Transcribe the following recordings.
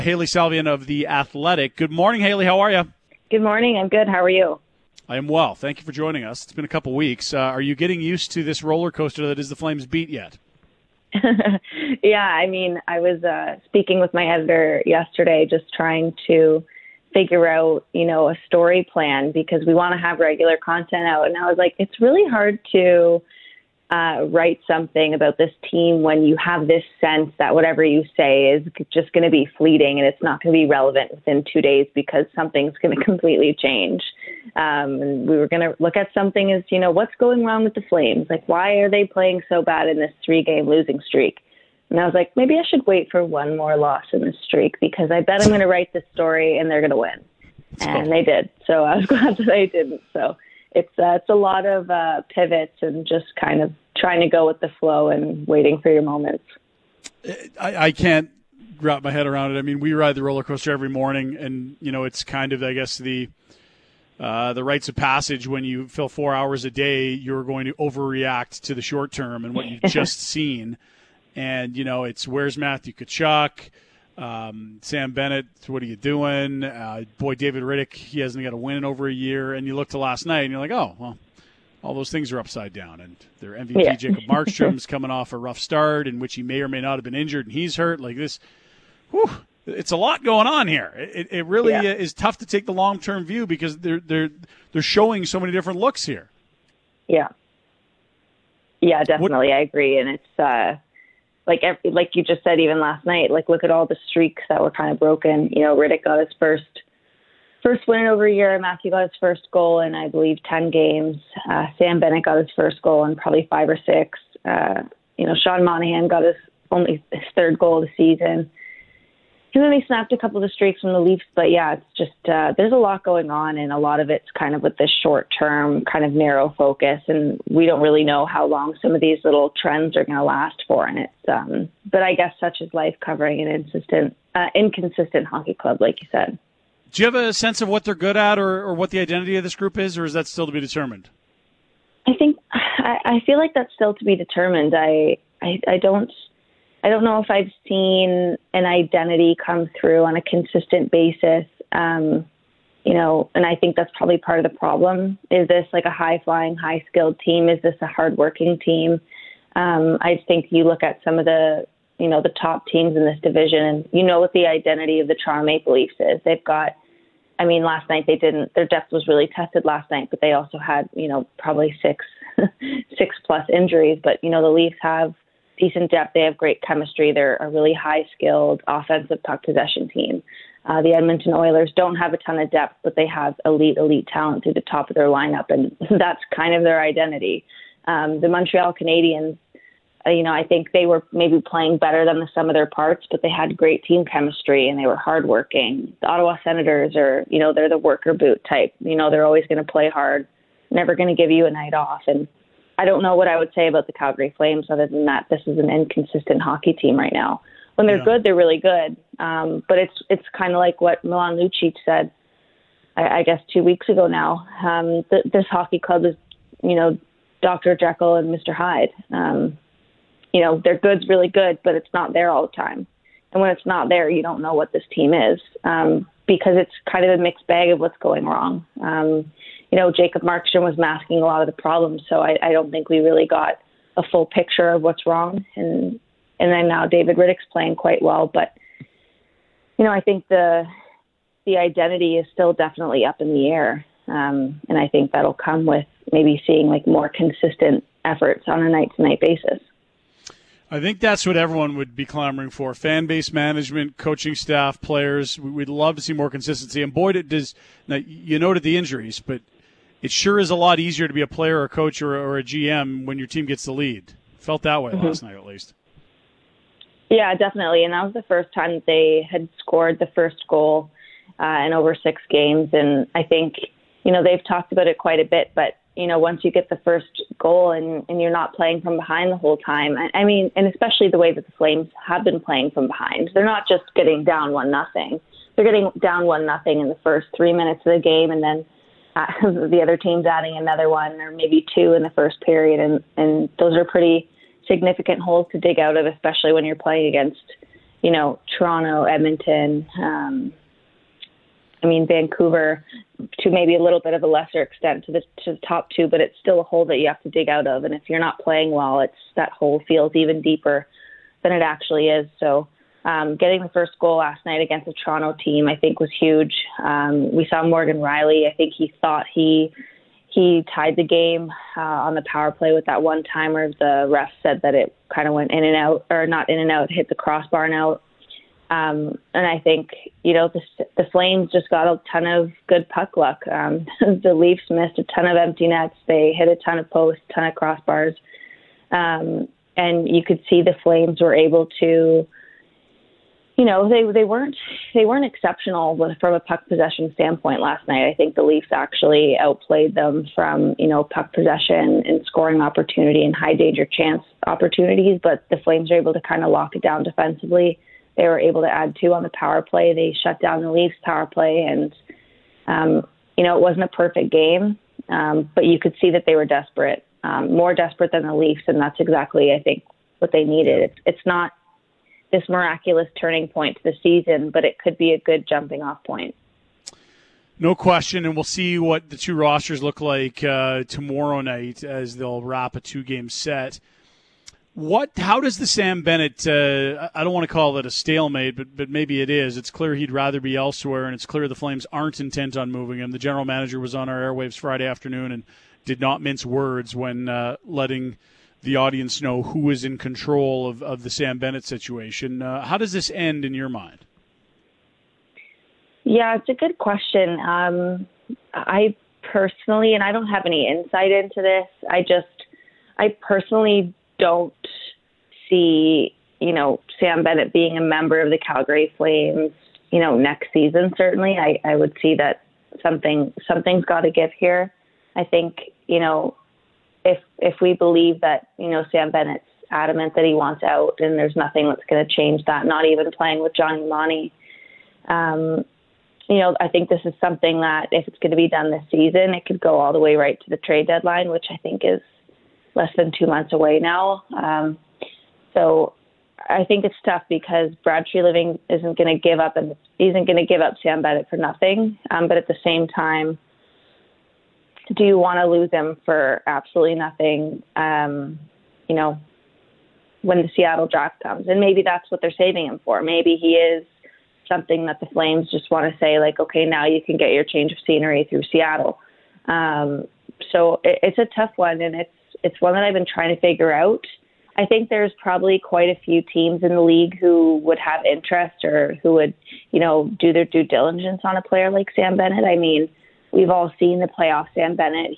Hailey Salvian of The Athletic. Good morning, Hailey. How are you? Good morning. I'm good. How are you? I am well. Thank you for joining us. It's been a couple weeks. Are you getting used to this roller coaster that is the Flames beat yet? Yeah, I mean, I was speaking with my editor yesterday, just trying to figure out, a story plan because we want to have regular content out. And I was like, it's really hard to write something about this team when you have this sense that whatever you say is just going to be fleeting and it's not going to be relevant within 2 days because something's going to completely change. And we were going to look at something as, what's going wrong with the Flames? Like, why are they playing so bad in this 3-game losing streak? And I was like, maybe I should wait for one more loss in this streak because I bet I'm going to write this story and they're going to win. And they did. So I was glad that they didn't. So it's a lot of pivots and just kind of trying to go with the flow and waiting for your moments. I can't wrap my head around it. I mean, we ride the roller coaster every morning, and it's kind of, I guess, the rites of passage. When you fill 4 hours a day, you're going to overreact to the short term and what you've just seen. And it's where's Matthew Tkachuk, Sam Bennett, what are you doing? David Rittich, he hasn't got a win in over a year. And you look to last night, and you're like, oh well. All those things are upside down, and their MVP Jacob Markstrom's coming off a rough start in which he may or may not have been injured, and he's hurt. Like this, it's a lot going on here. It really is tough to take the long-term view because they're showing so many different looks here. Yeah, definitely, I agree, and it's like you just said, even last night. Like, look at all the streaks that were kind of broken. Rittich got his first win in over a year. Matthew got his first goal in, I believe, 10 games. Sam Bennett got his first goal in probably 5 or 6. Sean Monahan got his third goal of the season. And then they snapped a couple of the streaks from the Leafs. But, yeah, it's just there's a lot going on, and a lot of it's kind of with this short-term kind of narrow focus. And we don't really know how long some of these little trends are going to last for. And it's but I guess such is life covering an inconsistent hockey club, like you said. Do you have a sense of what they're good at or what the identity of this group is, or is that still to be determined? I feel like that's still to be determined. I don't know if I've seen an identity come through on a consistent basis. And I think that's probably part of the problem. Is this like a high-flying, high-skilled team? Is this a hard-working team? I think you look at some of the the top teams in this division, and what the identity of the Toronto Maple Leafs is. They've got, last night their depth was really tested last night, but they also had, probably six plus injuries. But, the Leafs have decent depth. They have great chemistry. They're a really high-skilled offensive puck possession team. The Edmonton Oilers don't have a ton of depth, but they have elite talent through the top of their lineup, and that's kind of their identity. The Montreal Canadiens, I think they were maybe playing better than the sum of their parts, but they had great team chemistry and they were hardworking. The Ottawa Senators are, they're the worker boot type. They're always going to play hard, never going to give you a night off. And I don't know what I would say about the Calgary Flames other than that this is an inconsistent hockey team right now. When they're good, they're really good. But it's kind of like what Milan Lucic said, I guess 2 weeks ago now. This hockey club is, Dr. Jekyll and Mr. Hyde. Their good's really good, but it's not there all the time. And when it's not there, you don't know what this team is because it's kind of a mixed bag of what's going wrong. Jacob Markstrom was masking a lot of the problems, so I don't think we really got a full picture of what's wrong. And then now David Rittich's playing quite well, but I think the identity is still definitely up in the air, and I think that'll come with maybe seeing like more consistent efforts on a night-to-night basis. I think that's what everyone would be clamoring for. Fan base management, coaching staff, players. We'd love to see more consistency. And boy, it does. Now, you noted the injuries, but it sure is a lot easier to be a player or a coach or a GM when your team gets the lead. Felt that way last night, at least. Yeah, definitely. And that was the first time that they had scored the first goal in over 6 games. And I think, they've talked about it quite a bit, but once you get the first goal and you're not playing from behind the whole time, and especially the way that the Flames have been playing from behind, they're not just getting down 1-0. They're getting down 1-0 in the first 3 minutes of the game, and then the other team's adding another one or maybe 2 in the first period, and those are pretty significant holes to dig out of, especially when you're playing against Toronto, Edmonton, Vancouver, to maybe a little bit of a lesser extent to the top two, but it's still a hole that you have to dig out of. And if you're not playing well, that hole feels even deeper than it actually is. So getting the first goal last night against the Toronto team, I think, was huge. We saw Morgan Rielly. I think he thought he tied the game on the power play with that one-timer. The ref said that it kind of went in and out, or not in and out, hit the crossbar and out. And I think, the Flames just got a ton of good puck luck. The Leafs missed a ton of empty nets. They hit a ton of posts, a ton of crossbars. And you could see the Flames were able to, they weren't exceptional from a puck possession standpoint last night. I think the Leafs actually outplayed them from, puck possession and scoring opportunity and high danger chance opportunities, but the Flames were able to kind of lock it down defensively. They were able to add 2 on the power play. They shut down the Leafs power play, and, it wasn't a perfect game, but you could see that they were desperate, more desperate than the Leafs, and that's exactly, I think, what they needed. It's not this miraculous turning point to the season, but it could be a good jumping off point. No question, and we'll see what the two rosters look like tomorrow night as they'll wrap a 2-game set. How does the Sam Bennett, I don't want to call it a stalemate, but maybe it is. It's clear he'd rather be elsewhere, and it's clear the Flames aren't intent on moving him. The general manager was on our airwaves Friday afternoon and did not mince words when letting the audience know who is in control of the Sam Bennett situation. How does this end in your mind? Yeah, it's a good question. I personally, and I don't have any insight into this, I personally don't see, Sam Bennett being a member of the Calgary Flames, next season. Certainly, I would see that something's got to give here. I think, if we believe that, Sam Bennett's adamant that he wants out and there's nothing that's going to change that, not even playing with Johnny Money, I think this is something that if it's going to be done this season, it could go all the way right to the trade deadline, which I think is less than 2 months away now. So I think it's tough because Brad Treliving isn't going to give up Sam Bennett for nothing. But at the same time, do you want to lose him for absolutely nothing? When the Seattle draft comes, and maybe that's what they're saving him for. Maybe he is something that the Flames just want to say, like, okay, now you can get your change of scenery through Seattle. So it's a tough one, and it's one that I've been trying to figure out. I think there's probably quite a few teams in the league who would have interest or who would, do their due diligence on a player like Sam Bennett. I mean, we've all seen the playoff Sam Bennett.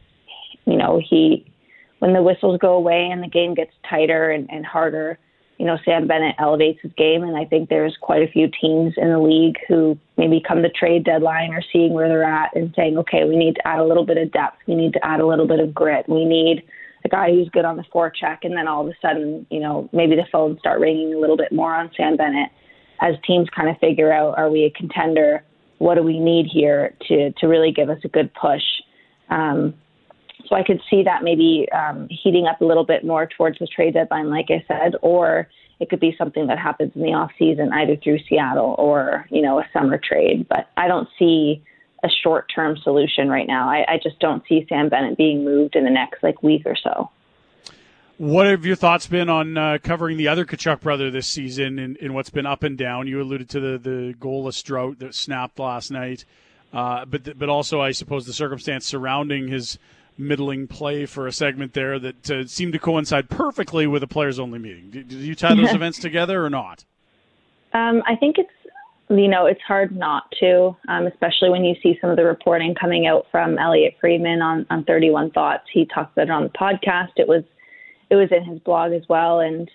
When the whistles go away and the game gets tighter and harder, Sam Bennett elevates his game. And I think there's quite a few teams in the league who maybe come the trade deadline or seeing where they're at and saying, okay, we need to add a little bit of depth. We need to add a little bit of grit. We need a guy who's good on the forecheck. And then all of a sudden, maybe the phones start ringing a little bit more on Sam Bennett as teams kind of figure out, are we a contender? What do we need here to really give us a good push? So I could see that maybe heating up a little bit more towards the trade deadline, like I said, or it could be something that happens in the off season, either through Seattle or, a summer trade. But I don't see a short-term solution right now. I just don't see Sam Bennett being moved in the next week or so. What have your thoughts been on covering the other Tkachuk brother this season in what's been up and down? You alluded to the goalless drought that snapped last night, but also, I suppose, the circumstance surrounding his middling play for a segment there that seemed to coincide perfectly with a players-only meeting. Did you tie those events together or not? I think it's hard not to, especially when you see some of the reporting coming out from Elliot Friedman on 31 Thoughts. He talked about it on the podcast. It was in his blog as well. And,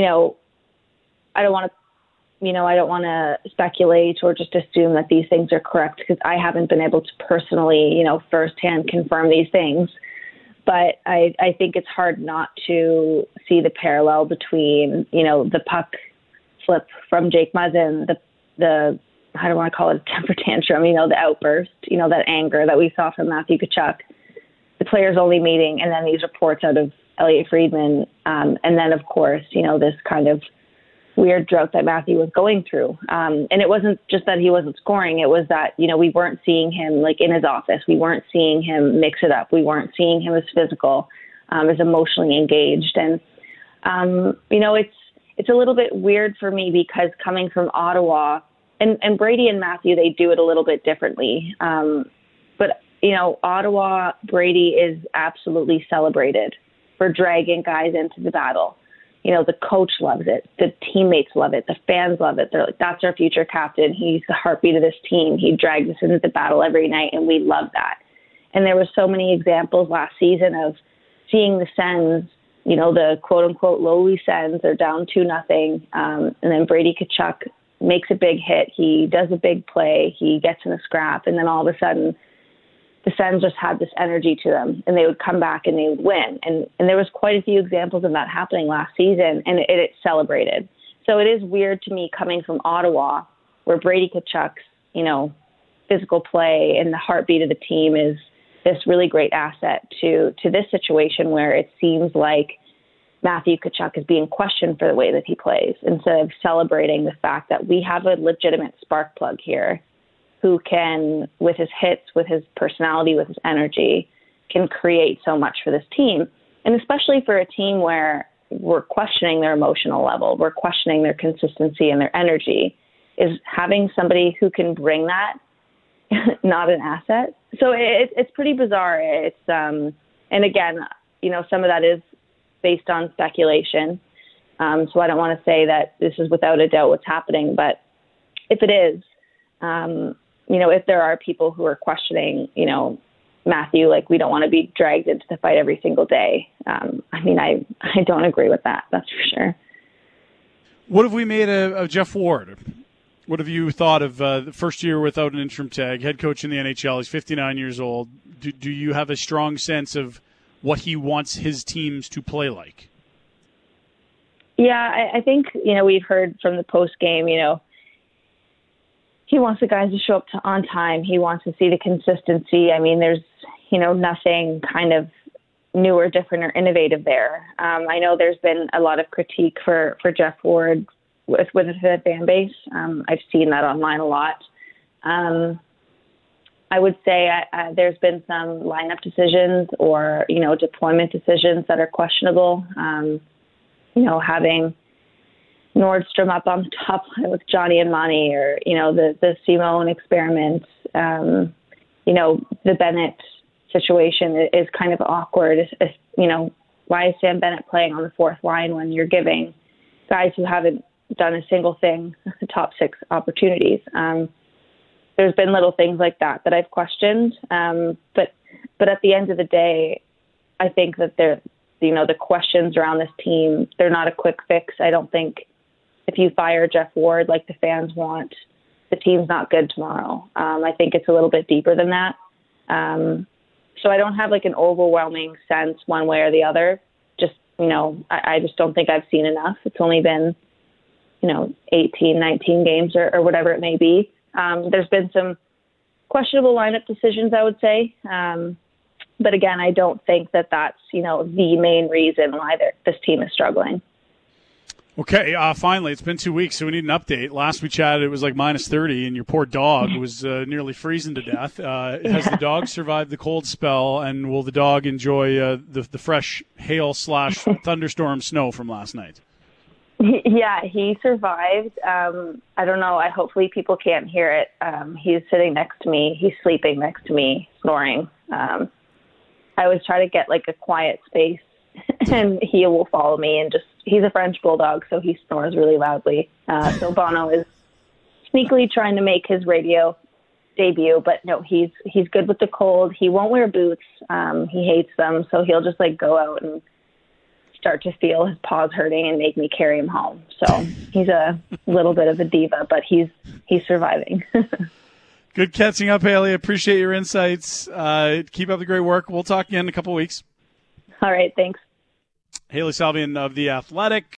I don't want to speculate or just assume that these things are correct because I haven't been able to personally, firsthand confirm these things. But I think it's hard not to see the parallel between, the puck flip from Jake Muzzin, the I don't want to call it a temper tantrum, the outburst, that anger that we saw from Matthew Tkachuk, the players only meeting, and then these reports out of Elliot Friedman. And then, of course, this kind of weird drought that Matthew was going through. And it wasn't just that he wasn't scoring. It was that, we weren't seeing him like in his office. We weren't seeing him mix it up. We weren't seeing him as physical, as emotionally engaged. And, it's a little bit weird for me because coming from Ottawa, and Brady and Matthew, they do it a little bit differently. But Ottawa, Brady is absolutely celebrated for dragging guys into the battle. The coach loves it. The teammates love it. The fans love it. They're like, that's our future captain. He's the heartbeat of this team. He drags us into the battle every night, and we love that. And there were so many examples last season of seeing the Sens, the quote-unquote lowly Sens, they're down 2-0, and then Brady Tkachuk makes a big hit. He does a big play. He gets in a scrap, and then all of a sudden, the Sens just had this energy to them, and they would come back and they would win. And there was quite a few examples of that happening last season, and it celebrated. So it is weird to me coming from Ottawa, where Brady Tkachuk's, physical play and the heartbeat of the team is this really great asset to this situation where it seems like Matthew Tkachuk is being questioned for the way that he plays, instead of celebrating the fact that we have a legitimate spark plug here who can, with his hits, with his personality, with his energy, can create so much for this team. And especially for a team where we're questioning their emotional level, we're questioning their consistency and their energy, is having somebody who can bring that not an asset. So it's pretty bizarre. It's and again, some of that is based on speculation. So I don't want to say that this is without a doubt what's happening, but if it is, if there are people who are questioning, Matthew, like, we don't want to be dragged into the fight every single day. I don't agree with that. That's for sure. What have we made of Jeff Ward? What have you thought of the first year without an interim tag, head coach in the NHL? He's 59 years old. Do you have a strong sense of what he wants his teams to play like? Yeah, I think, we've heard from the post game, he wants the guys to show up on time. He wants to see the consistency. There's, nothing kind of new or different or innovative there. I know there's been a lot of critique for Jeff Ward with the fan base. I've seen that online a lot. I would say there's been some lineup decisions or, deployment decisions that are questionable. Having Nordstrom up on the top line with Johnny and Monty, or, the Simone experiment, the Bennett situation is kind of awkward. Why is Sam Bennett playing on the fourth line when you're giving guys who haven't done a single thing the top six opportunities? There's been little things like that I've questioned. But at the end of the day, I think that the questions around this team, they're not a quick fix. I don't think if you fire Jeff Ward like the fans want, the team's not good tomorrow. I think it's a little bit deeper than that. So I don't have like an overwhelming sense one way or the other. Just, I just don't think I've seen enough. It's only been, 18, 19 games or whatever it may be. There's been some questionable lineup decisions, I would say. But again, I don't think that that's, the main reason why this team is struggling. Okay, finally, it's been 2 weeks, so we need an update. Last we chatted, it was like minus 30, and your poor dog was nearly freezing to death. Has the dog survived the cold spell, and will the dog enjoy the fresh hail/thunderstorm snow from last night? Yeah, he survived. I don't know. Hopefully people can't hear it. He's sitting next to me. He's sleeping next to me, snoring. I always try to get like a quiet space, and he will follow me and he's a French bulldog, so he snores really loudly. So Bono is sneakily trying to make his radio debut, but no, he's good with the cold. He won't wear boots. He hates them, so he'll just like go out and start to feel his paws hurting and make me carry him home. So he's a little bit of a diva, but he's surviving. Good catching up, Hailey. Appreciate your insights. Keep up the great work. We'll talk again in a couple of weeks. All right, thanks. Hailey Salvian of The Athletic.